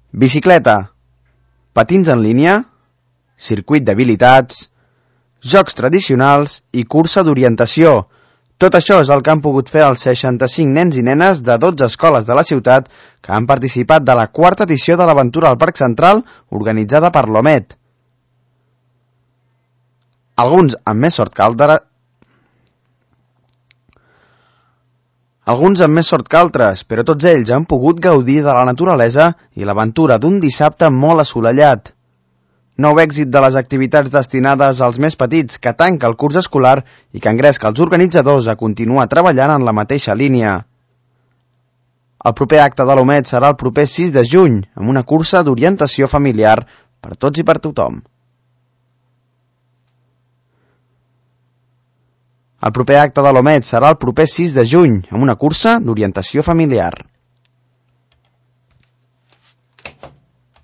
bicicleta, patins en línia, circuit d'habilitats, jocs tradicionals i cursa d'orientació. Tot això és el que han pogut fer els 65 nens i nenes de 12 escoles de la ciutat que han participat de la 4ª edició de l'aventura al Parc Central organitzada per l'OMET. Alguns amb més sort que altres, però tots ells han pogut gaudir de la naturalesa i l'aventura d'un dissabte molt assolellat. Nou èxit de les activitats destinades als més petits que tanca el curs escolar i que engresca els organitzadors a continuar treballant en la mateixa línia. El proper acte de l'OMET serà el proper 6 de juny, amb una cursa d'orientació familiar per tots i per tothom. El proper acte de l'OMET serà el proper 6 de juny, amb una cursa d'orientació familiar.